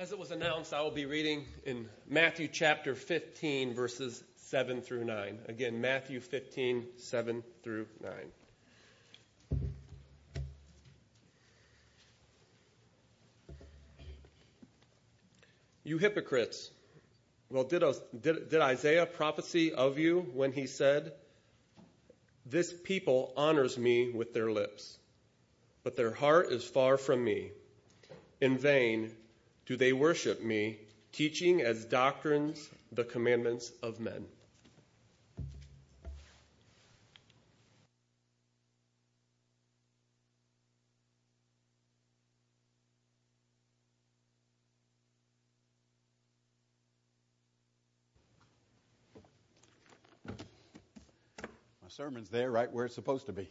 As it was announced, I will be reading in Matthew chapter 15, verses 7 through 9. Again, Matthew 15, 7 through 9. You hypocrites! Well, did Isaiah prophesy of you when he said, "This people honors me with their lips, but their heart is far from me. In vain do they worship me, teaching as doctrines the commandments of men." My sermon's there right where it's supposed to be.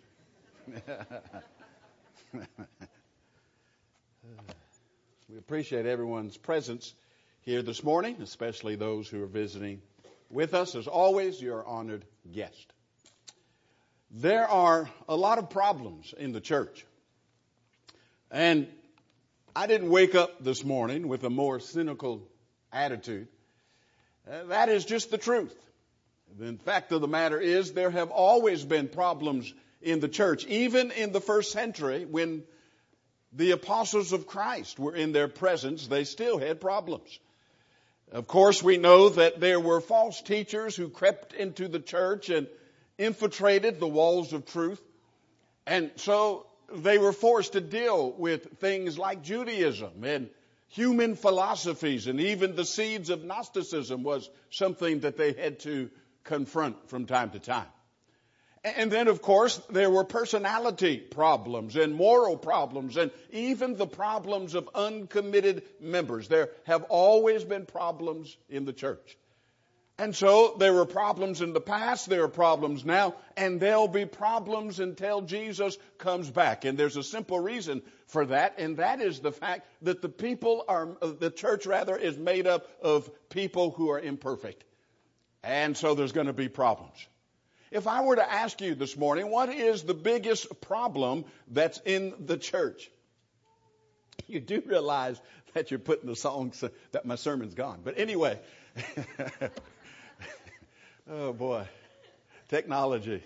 We appreciate everyone's presence here this morning, especially those who are visiting with us. As always, you're an honored guest. There are a lot of problems in the church. And I didn't wake up this morning with a more cynical attitude. That is just the truth. The fact of the matter is there have always been problems in the church, even in the first century when the apostles of Christ were in their presence, they still had problems. Of course, we know that there were false teachers who crept into the church and infiltrated the walls of truth. And so they were forced to deal with things like Judaism and human philosophies, and even the seeds of Gnosticism was something that they had to confront from time to time. And then, of course, there were personality problems and moral problems and even the problems of uncommitted members. There have always been problems in the church. And so there were problems in the past, there are problems now, and there'll be problems until Jesus comes back. And there's a simple reason for that, and that is the fact that the church is made up of people who are imperfect. And so there's going to be problems. If I were to ask you this morning, what is the biggest problem that's in the church? You do realize that you're putting the songs that my sermon's gone. But anyway, oh boy, technology.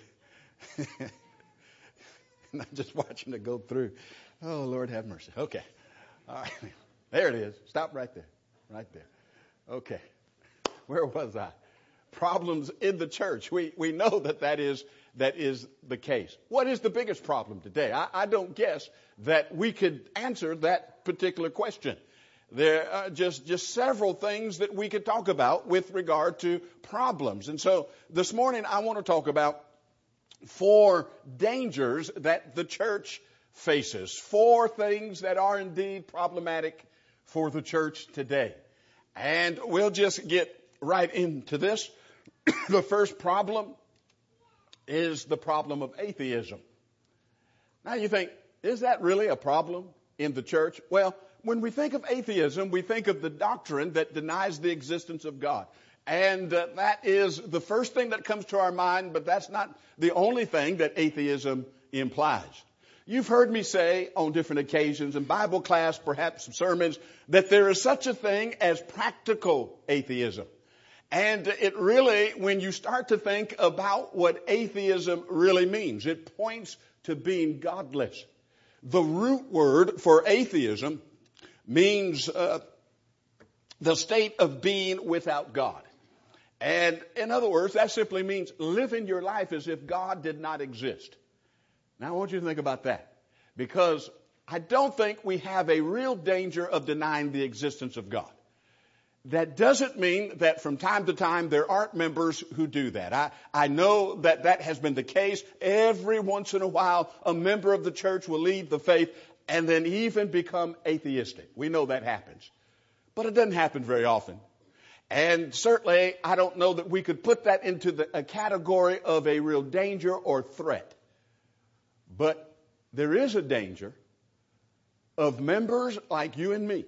Not just watching it go through. Oh, Lord have mercy. Okay. All right. There it is. Stop right there. Right there. Okay. Where was I? Problems in the church. We know that is the case. What is the biggest problem today? I don't guess that we could answer that particular question. There are just several things that we could talk about with regard to problems. And so this morning I want to talk about 4 dangers that the church faces. 4 things that are indeed problematic for the church today. And we'll just get right into this. The first problem is the problem of atheism. Now you think, is that really a problem in the church? Well, when we think of atheism, we think of the doctrine that denies the existence of God. And that is the first thing that comes to our mind, but that's not the only thing that atheism implies. You've heard me say on different occasions in Bible class, perhaps some sermons, that there is such a thing as practical atheism. And it really, when you start to think about what atheism really means, it points to being godless. The root word for atheism means the state of being without God. And in other words, that simply means living your life as if God did not exist. Now I want you to think about that, because I don't think we have a real danger of denying the existence of God. That doesn't mean that from time to time there aren't members who do that. I know that has been the case. Every once in a while, a member of the church will leave the faith and then even become atheistic. We know that happens. But it doesn't happen very often. And certainly, I don't know that we could put that into a category of a real danger or threat. But there is a danger of members like you and me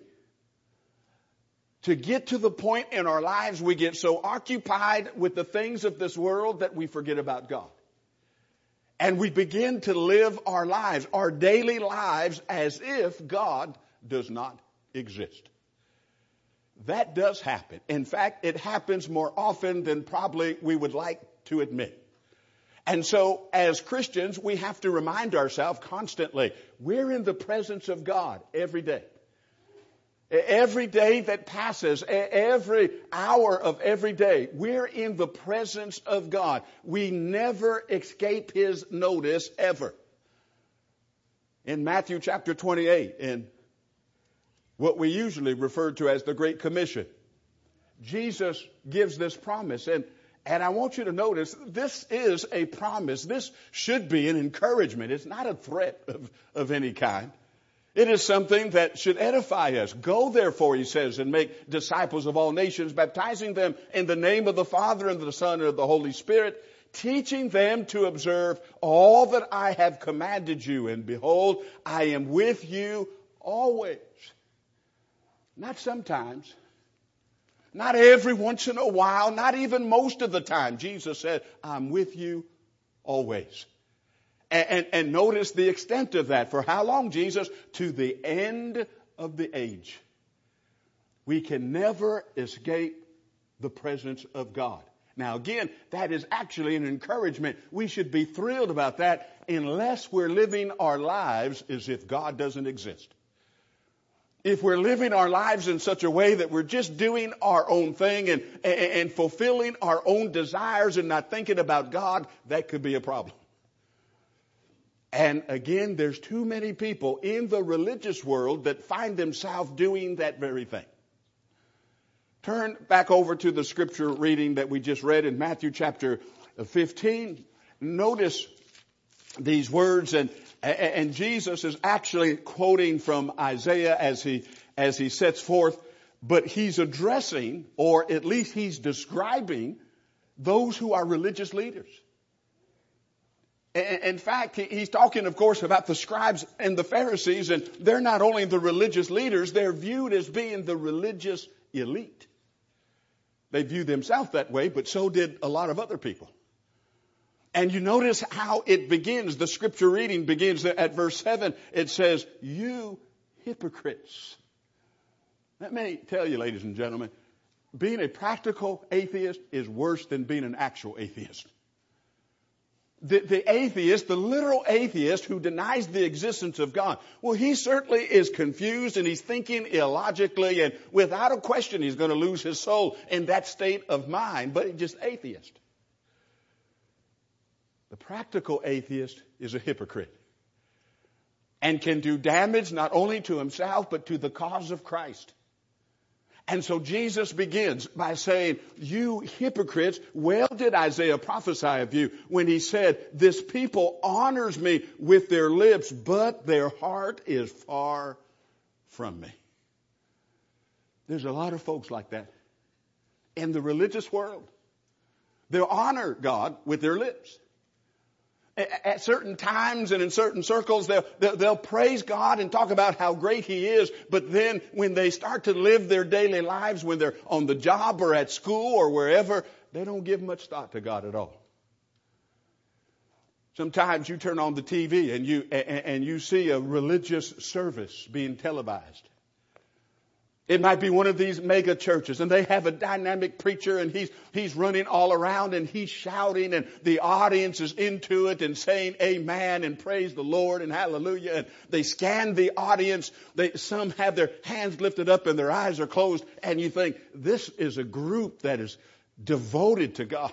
to get to the point in our lives we get so occupied with the things of this world that we forget about God. And we begin to live our lives, our daily lives, as if God does not exist. That does happen. In fact, it happens more often than probably we would like to admit. And so, as Christians, we have to remind ourselves constantly, we're in the presence of God every day. Every day that passes, every hour of every day, we're in the presence of God. We never escape His notice, ever. In Matthew chapter 28, in what we usually refer to as the Great Commission, Jesus gives this promise. And I want you to notice, this is a promise. This should be an encouragement. It's not a threat of any kind. It is something that should edify us. Go therefore, he says, and make disciples of all nations, baptizing them in the name of the Father and of the Son and of the Holy Spirit, teaching them to observe all that I have commanded you. And behold, I am with you always. Not sometimes. Not every once in a while. Not even most of the time. Jesus said, I'm with you always. And notice the extent of that. For how long, Jesus? To the end of the age. We can never escape the presence of God. Now again, that is actually an encouragement. We should be thrilled about that unless we're living our lives as if God doesn't exist. If we're living our lives in such a way that we're just doing our own thing and fulfilling our own desires and not thinking about God, that could be a problem. And again, there's too many people in the religious world that find themselves doing that very thing. Turn back over to the scripture reading that we just read in Matthew chapter 15. Notice these words, and Jesus is actually quoting from Isaiah as he sets forth, but he's addressing, or at least he's describing, those who are religious leaders. In fact, he's talking, of course, about the scribes and the Pharisees, and they're not only the religious leaders, they're viewed as being the religious elite. They view themselves that way, but so did a lot of other people. And you notice how it begins. The scripture reading begins at verse 7. It says, you hypocrites. Let me tell you, ladies and gentlemen, being a practical atheist is worse than being an actual atheist. The atheist, the literal atheist who denies the existence of God, well, he certainly is confused and he's thinking illogically, and without a question he's going to lose his soul in that state of mind, but he's just atheist. The practical atheist is a hypocrite and can do damage not only to himself but to the cause of Christ. And so Jesus begins by saying, you hypocrites, well did Isaiah prophesy of you when he said, this people honors me with their lips, but their heart is far from me. There's a lot of folks like that in the religious world. They'll honor God with their lips. At certain times and in certain circles, they'll praise God and talk about how great He is. But then when they start to live their daily lives, when they're on the job or at school or wherever, they don't give much thought to God at all. Sometimes you turn on the TV and you see a religious service being televised. It might be one of these mega churches, and they have a dynamic preacher, and he's running all around, and he's shouting, and the audience is into it and saying amen and praise the Lord and hallelujah. And they scan the audience. Some have their hands lifted up and their eyes are closed, and you think, this is a group that is devoted to God.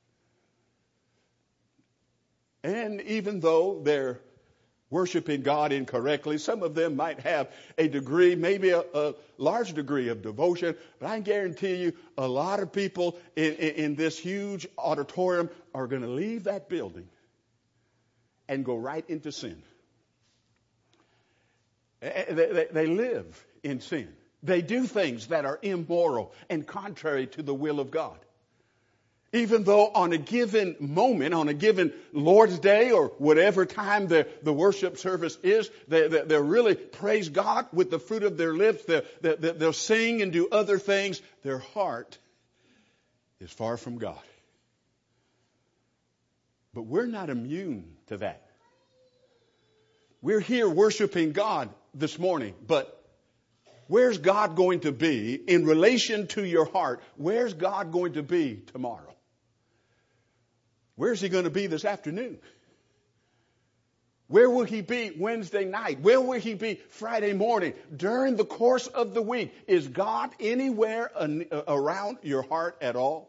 And even though they're worshiping God incorrectly, some of them might have a degree, maybe a large degree of devotion, but I guarantee you a lot of people in this huge auditorium are going to leave that building and go right into sin. They live in sin. They do things that are immoral and contrary to the will of God. Even though on a given moment, on a given Lord's Day or whatever time the worship service is, they'll really praise God with the fruit of their lips. They'll sing and do other things. Their heart is far from God. But we're not immune to that. We're here worshiping God this morning, but Where's God going to be in relation to your heart? Where's God going to be tomorrow? Where's he going to be this afternoon? Where will he be Wednesday night? Where will he be Friday morning? During the course of the week, is God anywhere around your heart at all?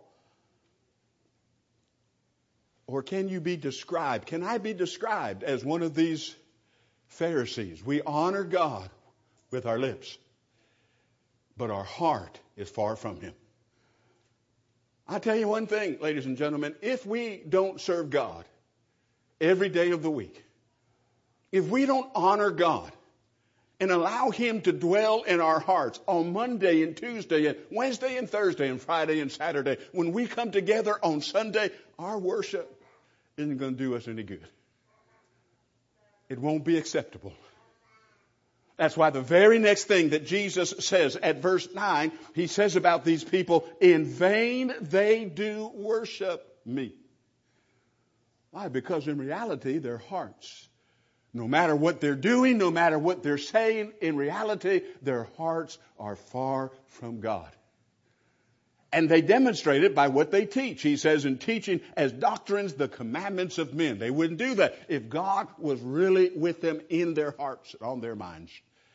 Or can you be described? Can I be described as one of these Pharisees? We honor God with our lips, but our heart is far from him. I'll tell you one thing, ladies and gentlemen, if we don't serve God every day of the week, if we don't honor God and allow him to dwell in our hearts on Monday and Tuesday and Wednesday and Thursday and Friday and Saturday, when we come together on Sunday, our worship isn't going to do us any good. It won't be acceptable. That's why the very next thing that Jesus says at verse 9, he says about these people, in vain they do worship me. Why? Because in reality, their hearts, no matter what they're doing, no matter what they're saying, in reality, their hearts are far from God. And they demonstrate it by what they teach. He says in teaching as doctrines the commandments of men. They wouldn't do that if God was really with them in their hearts and on their minds.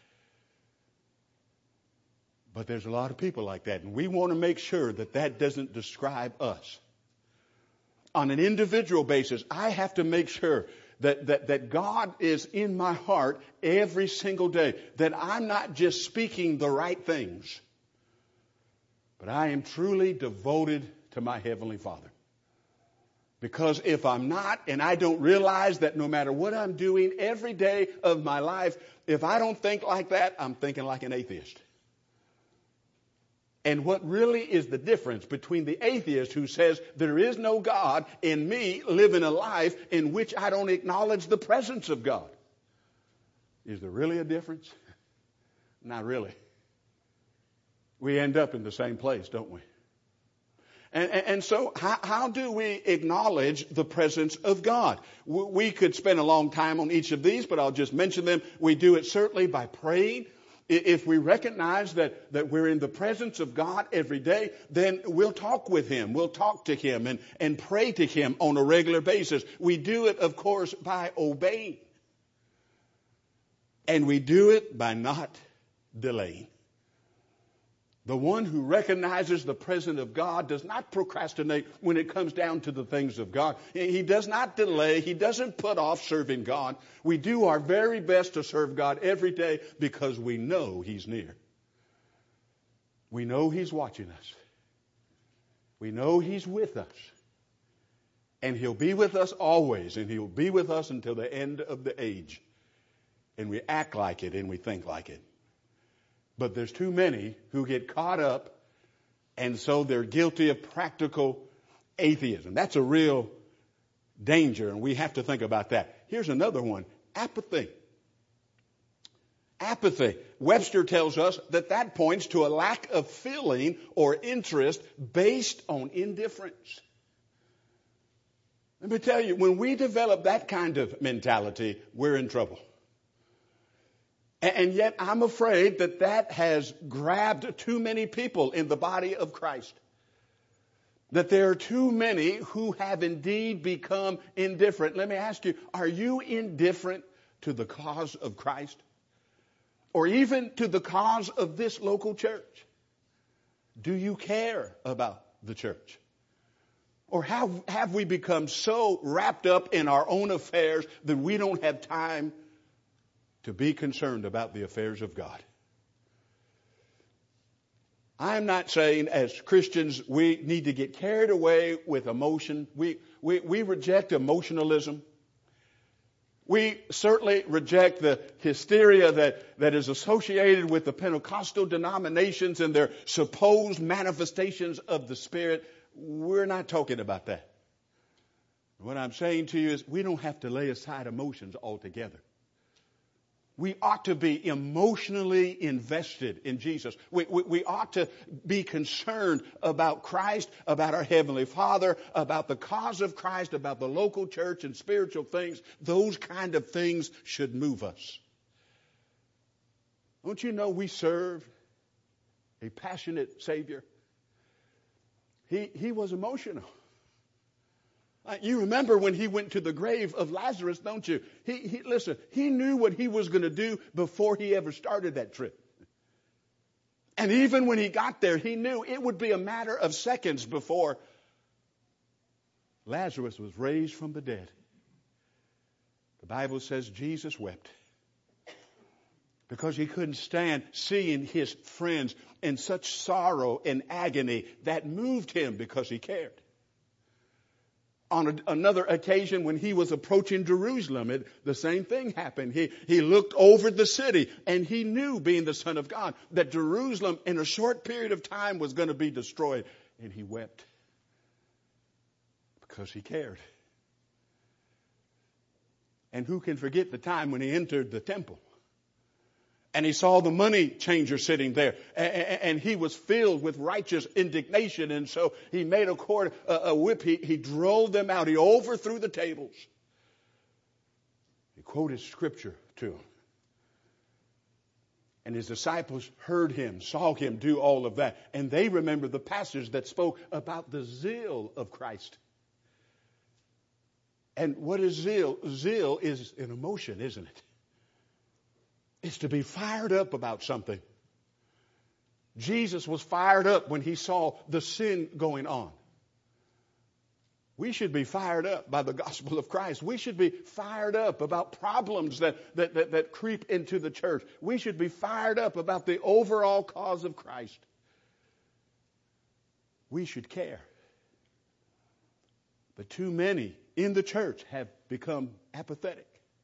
But there's a lot of people like that. And we want to make sure that that doesn't describe us. On an individual basis, I have to make sure that God is in my heart every single day. That I'm not just speaking the right things, but I am truly devoted to my Heavenly Father. Because if I'm not, and I don't realize that no matter what I'm doing every day of my life, if I don't think like that, I'm thinking like an atheist. And what really is the difference between the atheist who says there is no God and me living a life in which I don't acknowledge the presence of God? Is there really a difference? Not really. We end up in the same place, don't we? And so how do we acknowledge the presence of God? We could spend a long time on each of these, but I'll just mention them. We do it certainly by praying. If we recognize that we're in the presence of God every day, then we'll talk with him. We'll talk to him and pray to him on a regular basis. We do it, of course, by obeying. And we do it by not delaying. The one who recognizes the presence of God does not procrastinate when it comes down to the things of God. He does not delay. He doesn't put off serving God. We do our very best to serve God every day because we know he's near. We know he's watching us. We know he's with us. And he'll be with us always. And he'll be with us until the end of the age. And we act like it and we think like it. But there's too many who get caught up, and so they're guilty of practical atheism. That's a real danger, and we have to think about that. Here's another one, apathy. Apathy. Webster tells us that points to a lack of feeling or interest based on indifference. Let me tell you, when we develop that kind of mentality, we're in trouble. And yet I'm afraid that has grabbed too many people in the body of Christ. That there are too many who have indeed become indifferent. Let me ask you, are you indifferent to the cause of Christ? Or even to the cause of this local church? Do you care about the church? Or have we become so wrapped up in our own affairs that we don't have time to be concerned about the affairs of God? I'm not saying as Christians we need to get carried away with emotion. We reject emotionalism. We certainly reject the hysteria that is associated with the Pentecostal denominations and their supposed manifestations of the Spirit. We're not talking about that. What I'm saying to you is we don't have to lay aside emotions altogether. We ought to be emotionally invested in Jesus. We ought to be concerned about Christ, about our Heavenly Father, about the cause of Christ, about the local church and spiritual things. Those kind of things should move us. Don't you know we serve a passionate Savior. He was emotional. You remember when he went to the grave of Lazarus, don't you? Listen, he knew what he was going to do before he ever started that trip. And even when he got there, he knew it would be a matter of seconds before Lazarus was raised from the dead. The Bible says Jesus wept because he couldn't stand seeing his friends in such sorrow and agony. That moved him because he cared. On another occasion, when he was approaching Jerusalem, the same thing happened. He looked over the city, and he knew, being the Son of God, that Jerusalem in a short period of time was going to be destroyed. And he wept because he cared. And who can forget the time when he entered the temple and he saw the money changer sitting there, and he was filled with righteous indignation, and so he made a whip. He drove them out. He overthrew the tables. He quoted scripture to them. And his disciples heard him, saw him do all of that. And they remembered the passage that spoke about the zeal of Christ. And what is zeal? Zeal is an emotion, isn't it? It's to be fired up about something. Jesus was fired up when he saw the sin going on. We should be fired up by the gospel of Christ. We should be fired up about problems that creep into the church. We should be fired up about the overall cause of Christ. We should care. But too many in the church have become apathetic.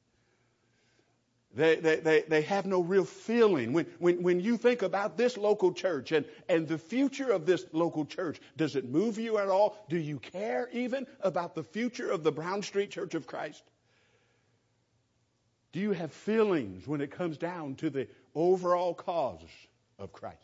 They have no real feeling. When you think about this local church and the future of this local church, does it move you at all? Do you care even about the future of the Brown Street Church of Christ? Do you have feelings when it comes down to the overall cause of Christ?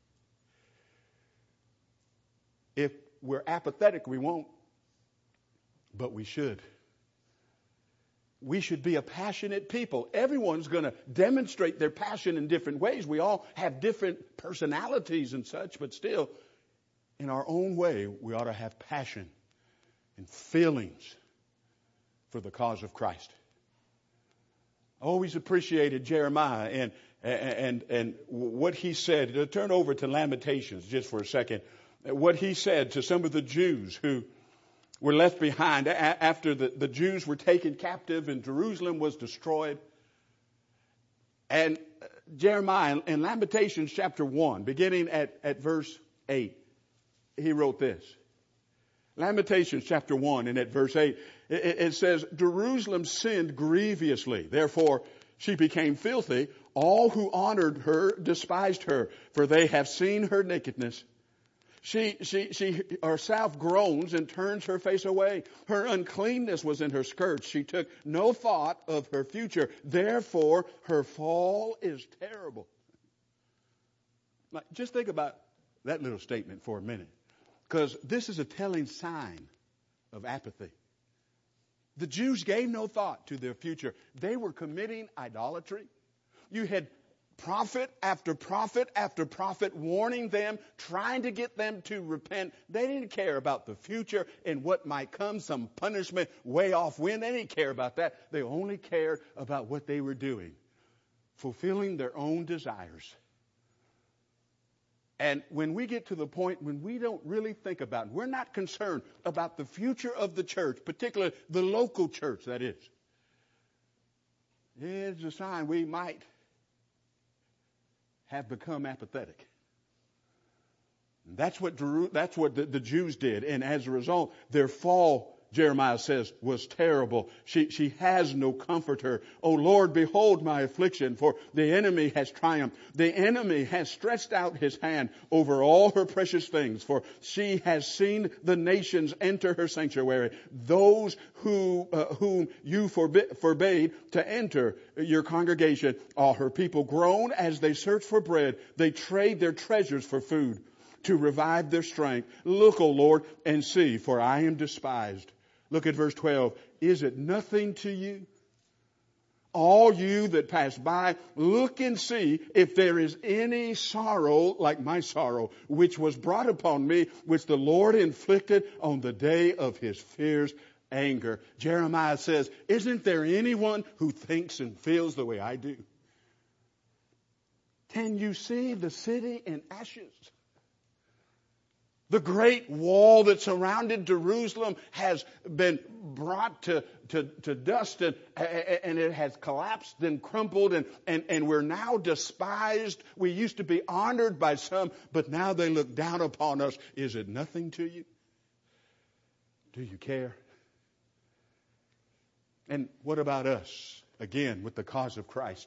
If we're apathetic, we won't, but we should. We should be a passionate people. Everyone's going to demonstrate their passion in different ways. We all have different personalities and such, but still, in our own way, we ought to have passion and feelings for the cause of Christ. I always appreciated Jeremiah and what he said. Turn over to Lamentations just for a second. What he said to some of the Jews who were left behind after the Jews were taken captive and Jerusalem was destroyed. And Jeremiah, in Lamentations chapter 1, beginning at verse 8, he wrote this. Lamentations chapter 1 and at verse 8, it says, Jerusalem sinned grievously, therefore she became filthy. All who honored her despised her, for they have seen her nakedness. She herself groans and turns her face away. Her uncleanness was in her skirts. She took no thought of her future. Therefore, her fall is terrible. Now, just think about that little statement for a minute, because this is a telling sign of apathy. The Jews gave no thought to their future. They were committing idolatry. You had prophet after prophet after prophet warning them, trying to get them to repent. They didn't care about the future and what might come, some punishment way off when. They didn't care about that. They only cared about what they were doing, fulfilling their own desires. And when we get to the point when we don't really think about it, we're not concerned about the future of the church, particularly the local church, that is. It's a sign we might have become apathetic. That's what the Jews did. And as a result, their fall, Jeremiah says, was terrible. She has no comforter. O Lord, behold my affliction, for the enemy has triumphed. The enemy has stretched out his hand over all her precious things, for she has seen the nations enter her sanctuary. Those whom you forbade to enter your congregation, all her people groan as they search for bread. They trade their treasures for food to revive their strength. Look, O Lord, and see, for I am despised. Look at verse 12. Is it nothing to you? all you that pass by, look and see if there is any sorrow like my sorrow, which was brought upon me, which the Lord inflicted on the day of his fierce anger. Jeremiah says, isn't there anyone who thinks and feels the way I do? Can you see the city in ashes? The great wall that surrounded Jerusalem has been brought to dust, and it has collapsed and crumpled, and we're now despised. We used to be honored by some, but now they look down upon us. Is it nothing to you? Do you care? And what about us? Again, with the cause of Christ.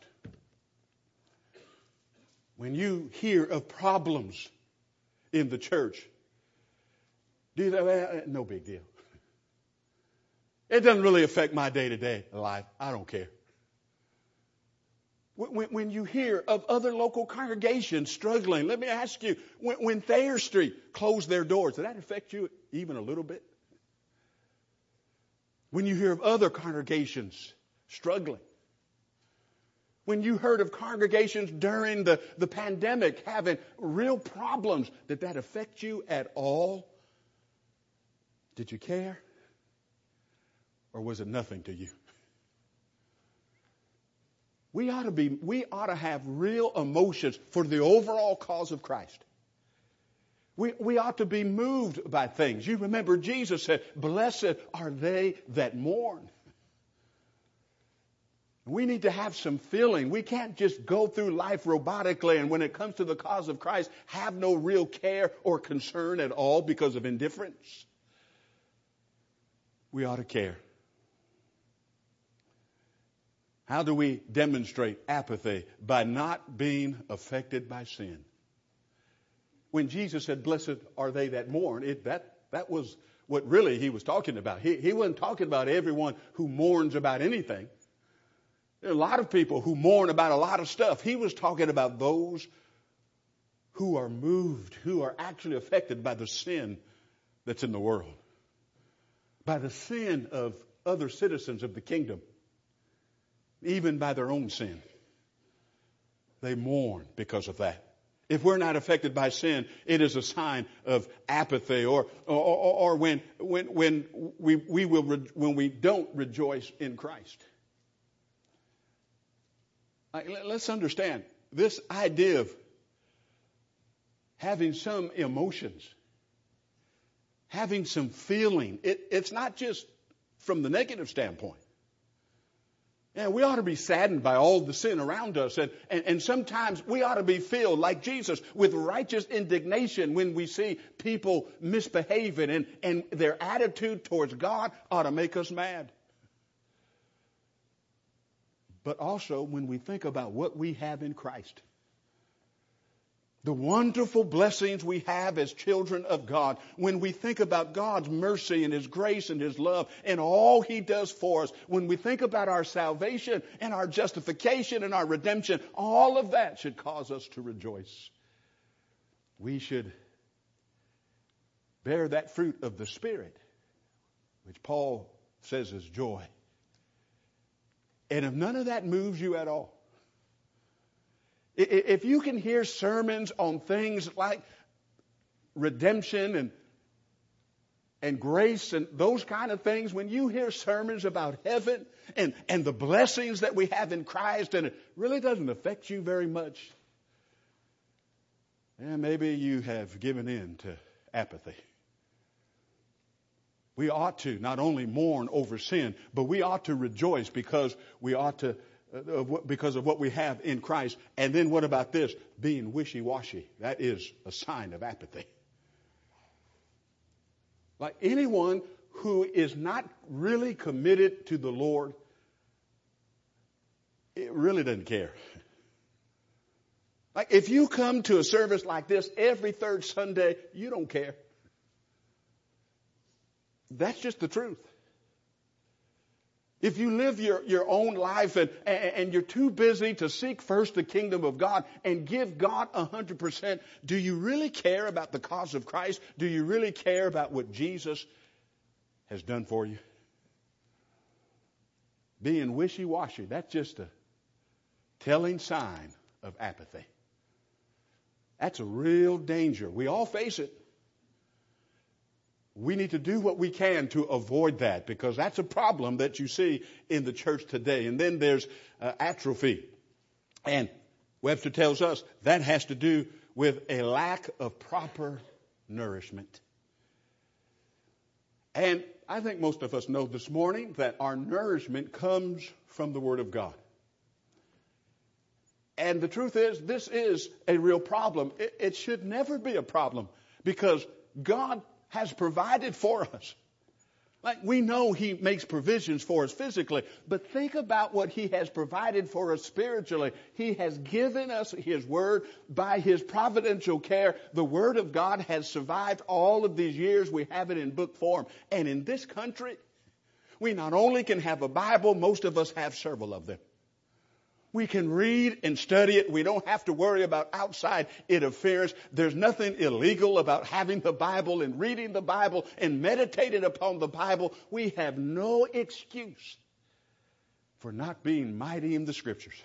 When you hear of problems in the church, do you say, well, no big deal. It doesn't really affect my day-to-day life. I don't care. When you hear of other local congregations struggling, let me ask you, when Thayer Street closed their doors, did that affect you even a little bit? When you hear of other congregations struggling, when you heard of congregations during the pandemic having real problems, did that affect you at all? Did you care? Or was it nothing to you? We ought to have real emotions for the overall cause of Christ. We ought to be moved by things. You remember Jesus said, blessed are they that mourn. We need to have some feeling. We can't just go through life robotically and when it comes to the cause of Christ, have no real care or concern at all because of indifference. We ought to care. How do we demonstrate apathy? By not being affected by sin. When Jesus said, blessed are they that mourn, that was what really he was talking about. He wasn't talking about everyone who mourns about anything. There are a lot of people who mourn about a lot of stuff. He was talking about those who are moved, who are actually affected by the sin that's in the world. By the sin of other citizens of the kingdom. Even by their own sin. They mourn because of that. If we're not affected by sin, it is a sign of apathy, or when we don't rejoice in Christ. Let's understand this idea of having some emotions, having some feeling. It's not just from the negative standpoint. Yeah, we ought to be saddened by all the sin around us. And sometimes we ought to be filled, like Jesus, with righteous indignation when we see people misbehaving. And their attitude towards God ought to make us mad. But also when we think about what we have in Christ. The wonderful blessings we have as children of God. When we think about God's mercy and His grace and His love and all He does for us. When we think about our salvation and our justification and our redemption. All of that should cause us to rejoice. We should bear that fruit of the Spirit. Which Paul says is joy. And if none of that moves you at all. If you can hear sermons on things like redemption and grace and those kind of things, when you hear sermons about heaven and the blessings that we have in Christ, and it really doesn't affect you very much, then maybe you have given in to apathy. We ought to not only mourn over sin, but we ought to rejoice because of what we have in Christ. And then what about this? Being wishy-washy. That is a sign of apathy. Like anyone who is not really committed to the Lord, it really doesn't care. Like if you come to a service like this every third Sunday, you don't care. That's just the truth. If you live your own life and you're too busy to seek first the kingdom of God and give God 100%, do you really care about the cause of Christ? Do you really care about what Jesus has done for you? being wishy-washy, that's just a telling sign of apathy. That's a real danger. We all face it. We need to do what we can to avoid that, because that's a problem that you see in the church today. And then there's atrophy. And Webster tells us that has to do with a lack of proper nourishment. And I think most of us know this morning that our nourishment comes from the Word of God. And the truth is, this is a real problem. It should never be a problem, because God has provided for us. Like, we know He makes provisions for us physically, but think about what He has provided for us spiritually. He has given us His Word by His providential care. The Word of God has survived all of these years. We have it in book form. And in this country, we not only can have a Bible, most of us have several of them. We can read and study it. We don't have to worry about outside interference. There's nothing illegal about having the Bible and reading the Bible and meditating upon the Bible. We have no excuse for not being mighty in the Scriptures.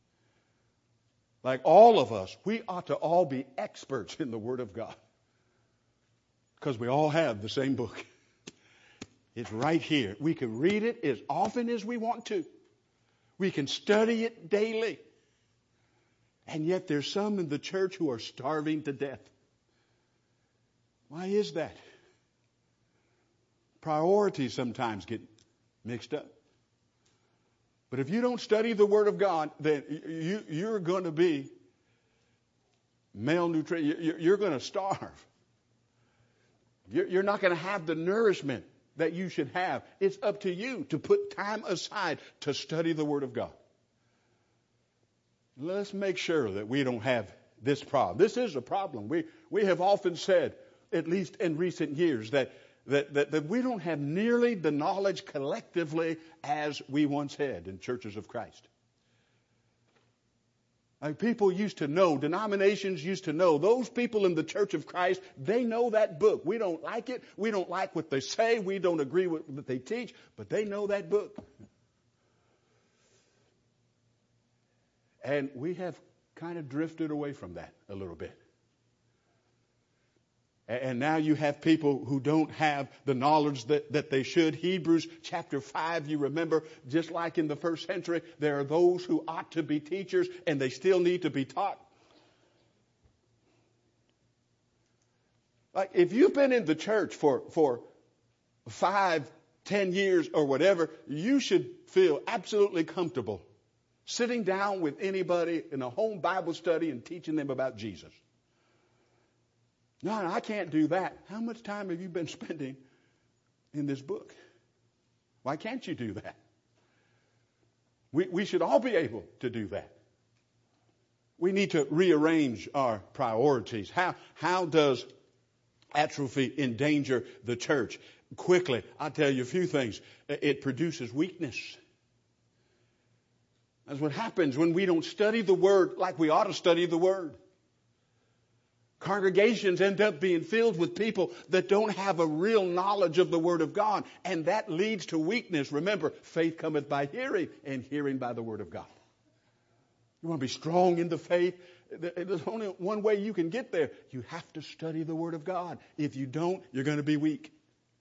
Like all of us, we ought to all be experts in the Word of God, because we all have the same book. It's right here. We can read it as often as we want to. We can study it daily. And yet there's some in the church who are starving to death. Why is that? Priorities sometimes get mixed up. But if you don't study the Word of God, then you're going to be malnutrition. You're going to starve. You're not going to have the nourishment that you should have. It's up to you to put time aside to study the Word of God. Let's make sure that we don't have this problem. This is a problem. We have often said, at least in recent years, that we don't have nearly the knowledge collectively as we once had in churches of Christ. Like, people used to know, denominations used to know, those people in the Church of Christ, they know that book. We don't like it. We don't like what they say. We don't agree with what they teach, but they know that book. And we have kind of drifted away from that a little bit. And now you have people who don't have the knowledge that they should. Hebrews chapter 5, you remember, just like in the first century, there are those who ought to be teachers, and they still need to be taught. Like, if you've been in the church for 5, 10 years or whatever, you should feel absolutely comfortable sitting down with anybody in a home Bible study and teaching them about Jesus. No, I can't do that. How much time have you been spending in this book? Why can't you do that? We should all be able to do that. We need to rearrange our priorities. How does atrophy endanger the church? Quickly, I'll tell you a few things. It produces weakness. That's what happens when we don't study the Word like we ought to study the Word. Congregations end up being filled with people that don't have a real knowledge of the Word of God, and that leads to weakness. Remember, faith cometh by hearing, and hearing by the Word of God. You want to be strong in the faith? There's only one way you can get there. You have to study the Word of God. If you don't, you're going to be weak.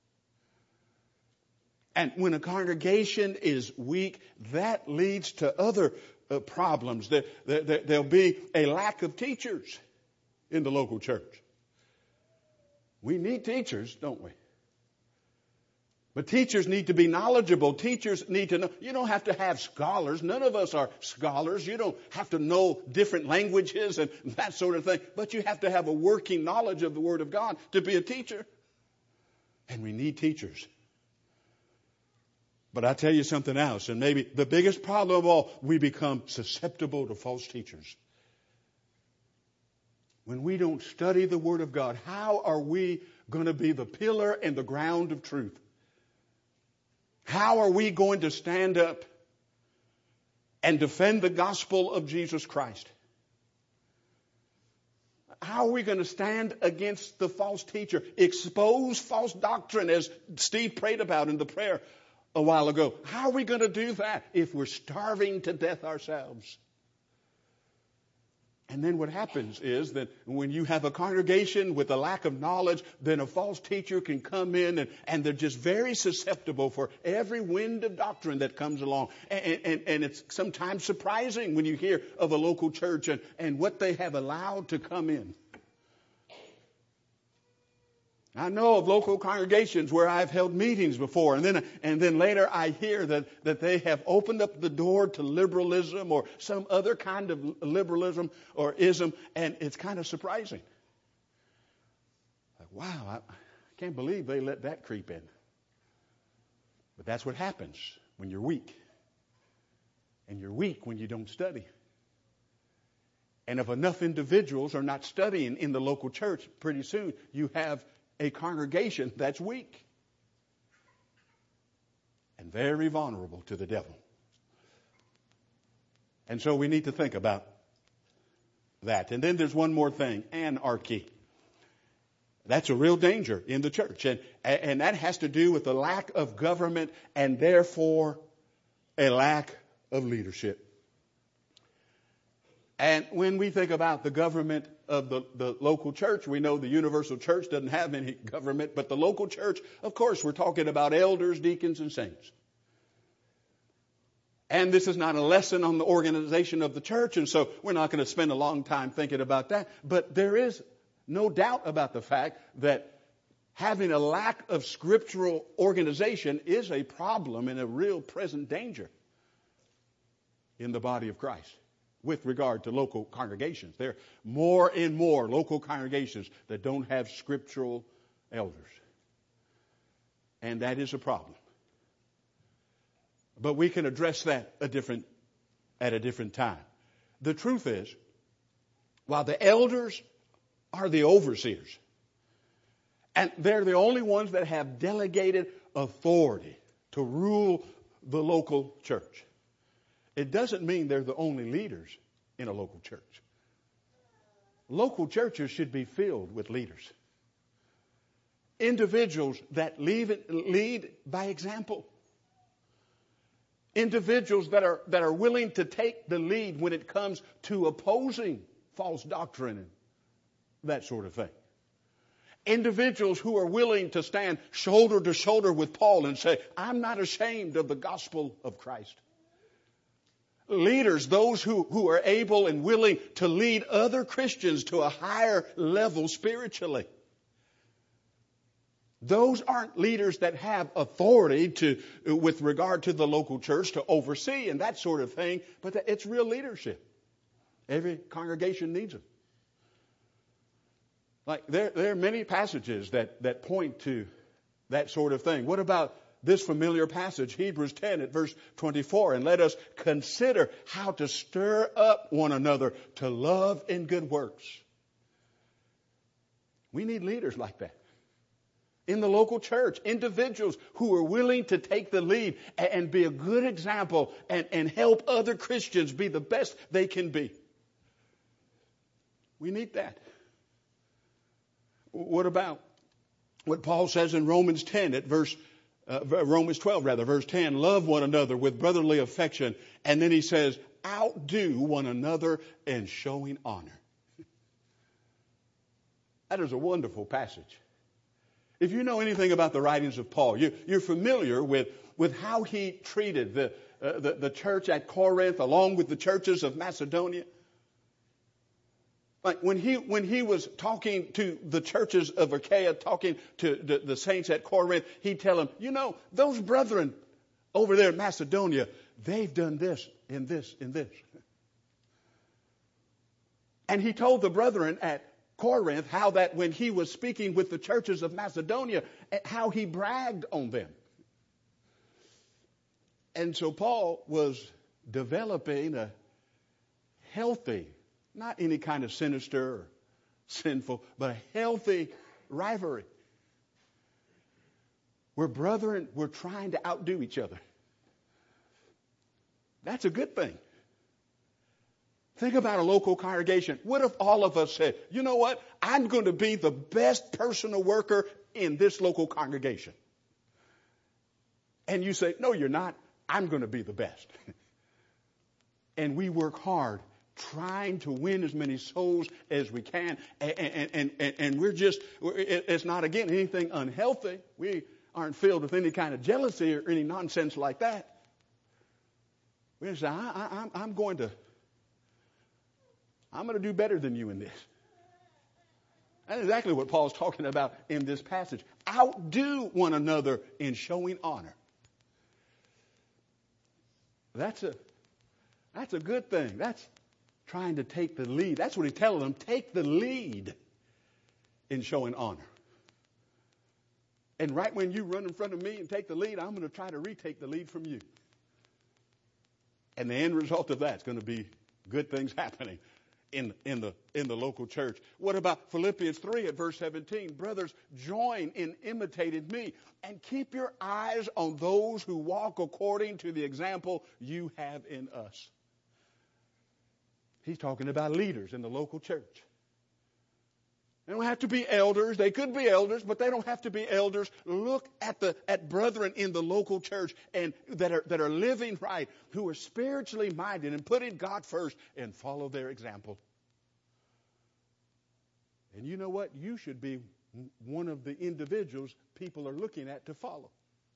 And when a congregation is weak, that leads to other problems. There'll be a lack of teachers in the local church. We need teachers, don't we? But teachers need to be knowledgeable. Teachers need to know. You don't have to have scholars. None of us are scholars. You don't have to know different languages and that sort of thing. But you have to have a working knowledge of the Word of God to be a teacher. And we need teachers. But I tell you something else, and maybe the biggest problem of all, we become susceptible to false teachers. When we don't study the Word of God, how are we going to be the pillar and the ground of truth? How are we going to stand up and defend the gospel of Jesus Christ? How are we going to stand against the false teacher, expose false doctrine, as Steve prayed about in the prayer? a while ago. How are we going to do that if we're starving to death ourselves? And then what happens is that when you have a congregation with a lack of knowledge, then a false teacher can come in and they're just very susceptible for every wind of doctrine that comes along. And it's sometimes surprising when you hear of a local church and what they have allowed to come in. I know of local congregations where I've held meetings before, and then later I hear that they have opened up the door to liberalism or some other kind of liberalism or ism, and it's kind of surprising. Like, wow, I can't believe they let that creep in. But that's what happens when you're weak. And you're weak when you don't study. And if enough individuals are not studying in the local church, pretty soon you have a congregation that's weak and very vulnerable to the devil. And so we need to think about that. And then there's one more thing, anarchy. That's a real danger in the church. And that has to do with the lack of government and therefore a lack of leadership. And when we think about the government of the local church, we know the universal church doesn't have any government, but the local church, of course, we're talking about elders, deacons, and saints. And this is not a lesson on the organization of the church, and so we're not going to spend a long time thinking about that. But there is no doubt about the fact that having a lack of scriptural organization is a problem and a real present danger in the body of Christ. With regard to local congregations, there are more and more local congregations that don't have scriptural elders. And that is a problem. But we can address that at a different time. The truth is, while the elders are the overseers, and they're the only ones that have delegated authority to rule the local church, it doesn't mean they're the only leaders in a local church. Local churches should be filled with leaders. Individuals that lead by example. Individuals that are willing to take the lead when it comes to opposing false doctrine and that sort of thing. Individuals who are willing to stand shoulder to shoulder with Paul and say, I'm not ashamed of the gospel of Christ. Leaders, those who are able and willing to lead other Christians to a higher level spiritually. Those aren't leaders that have authority with regard to the local church to oversee and that sort of thing, but it's real leadership. Every congregation needs them. Like there are many passages that point to that sort of thing. What about this familiar passage, Hebrews 10 at verse 24, and let us consider how to stir up one another to love and good works. We need leaders like that. In the local church, individuals who are willing to take the lead and be a good example and help other Christians be the best they can be. We need that. What about what Paul says in Romans 10 at Romans 12, verse 10, love one another with brotherly affection. And then he says, outdo one another in showing honor. That is a wonderful passage. If you know anything about the writings of Paul, you're familiar with how he treated the church at Corinth along with the churches of Macedonia. Like when he was talking to the churches of Achaia, talking to the saints at Corinth, he'd tell them, those brethren over there in Macedonia, they've done this and this and this. And he told the brethren at Corinth how that when he was speaking with the churches of Macedonia, how he bragged on them. And so Paul was developing a healthy, not any kind of sinister or sinful, but a healthy rivalry. Where brethren were trying to outdo each other. That's a good thing. Think about a local congregation. What if all of us said, you know what? I'm going to be the best personal worker in this local congregation. And you say, no, you're not. I'm going to be the best. And we work hard trying to win as many souls as we can. And it's not, again, anything unhealthy. We aren't filled with any kind of jealousy or any nonsense like that. We just say, I'm going to do better than you in this. That's exactly what Paul's talking about in this passage. Outdo one another in showing honor. That's a good thing. That's trying to take the lead. That's what he's telling them. Take the lead in showing honor. And right when you run in front of me and take the lead, I'm going to try to retake the lead from you. And the end result of that is going to be good things happening in the local church. What about Philippians 3 at verse 17? Brothers, join in imitating me and keep your eyes on those who walk according to the example you have in us. He's talking about leaders in the local church. They don't have to be elders. They could be elders, but they don't have to be elders. Look at brethren in the local church and that are living right, who are spiritually minded and putting God first, and follow their example. And you know what? You should be one of the individuals people are looking at to follow.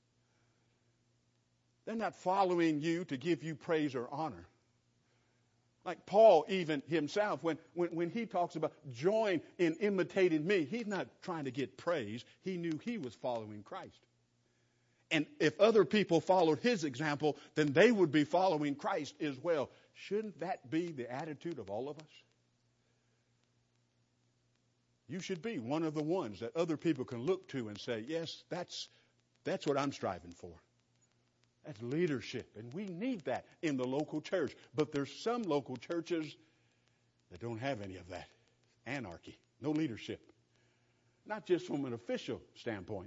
They're not following you to give you praise or honor. Like Paul even himself, when he talks about join in imitating me, he's not trying to get praise. He knew he was following Christ. And if other people followed his example, then they would be following Christ as well. Shouldn't that be the attitude of all of us? You should be one of the ones that other people can look to and say, yes, that's what I'm striving for. That's leadership, and we need that in the local church. But there's some local churches that don't have any of that. Anarchy, no leadership. Not just from an official standpoint,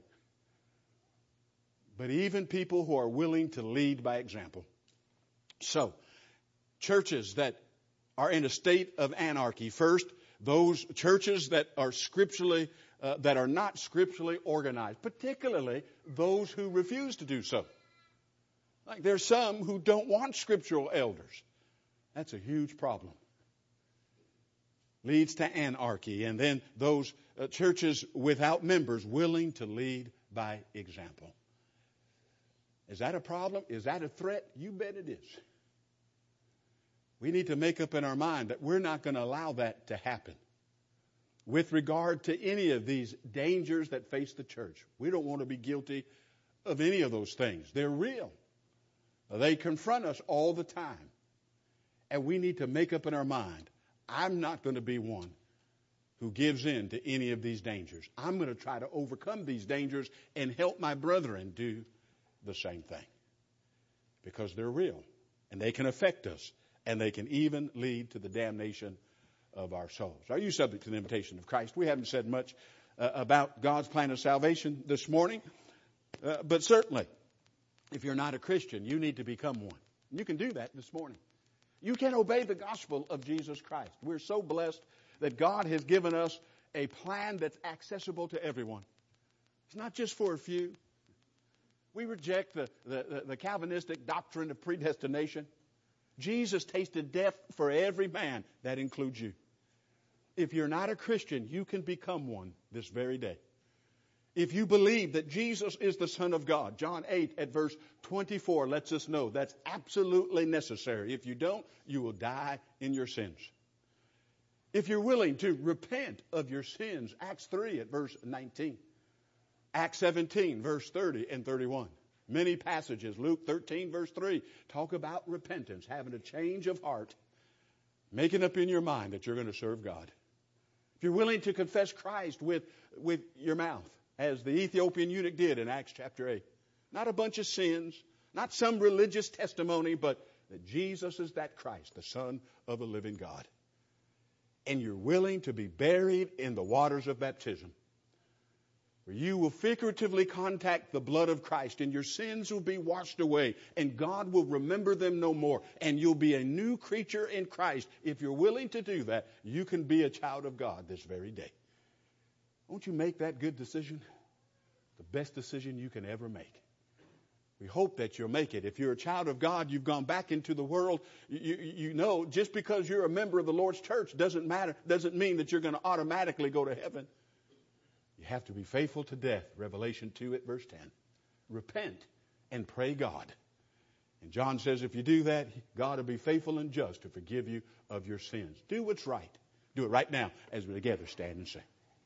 but even people who are willing to lead by example. So, churches that are in a state of anarchy. First, those churches that are that are not scripturally organized, particularly those who refuse to do so. Like there's some who don't want scriptural elders. That's a huge problem. Leads to anarchy. And then those churches without members willing to lead by example. Is that a problem? Is that a threat? You bet it is. We need to make up in our mind that we're not going to allow that to happen. With regard to any of these dangers that face the church, we don't want to be guilty of any of those things. They're real. They confront us all the time. And we need to make up in our mind, I'm not going to be one who gives in to any of these dangers. I'm going to try to overcome these dangers and help my brethren do the same thing. Because they're real. And they can affect us. And they can even lead to the damnation of our souls. Are you subject to the invitation of Christ? We haven't said much about God's plan of salvation this morning. But certainly, if you're not a Christian, you need to become one. You can do that this morning. You can obey the gospel of Jesus Christ. We're so blessed that God has given us a plan that's accessible to everyone. It's not just for a few. We reject the Calvinistic doctrine of predestination. Jesus tasted death for every man. That includes you. If you're not a Christian, you can become one this very day. If you believe that Jesus is the Son of God, John 8 at verse 24 lets us know that's absolutely necessary. If you don't, you will die in your sins. If you're willing to repent of your sins, Acts 3 at verse 19. Acts 17, verse 30 and 31. Many passages, Luke 13, verse 3, talk about repentance, having a change of heart, making up in your mind that you're going to serve God. If you're willing to confess Christ with your mouth, as the Ethiopian eunuch did in Acts chapter 8. Not a bunch of sins, not some religious testimony, but that Jesus is that Christ, the Son of the living God. And you're willing to be buried in the waters of baptism, where you will figuratively contact the blood of Christ, and your sins will be washed away, and God will remember them no more, and you'll be a new creature in Christ. If you're willing to do that, you can be a child of God this very day. Won't you make that good decision? The best decision you can ever make. We hope that you'll make it. If you're a child of God, you've gone back into the world. You know, just because you're a member of the Lord's church doesn't mean that you're going to automatically go to heaven. You have to be faithful to death. Revelation 2 at verse 10. Repent and pray God. And John says if you do that, God will be faithful and just to forgive you of your sins. Do what's right. Do it right now as we together stand and sing.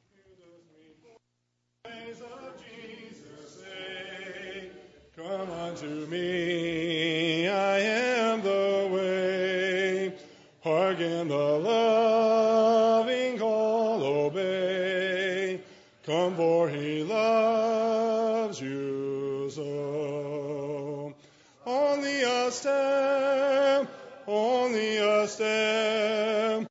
Come unto me, I am the way. Hearken the loving call, obey. Come, for he loves you so. Only a step, only a step.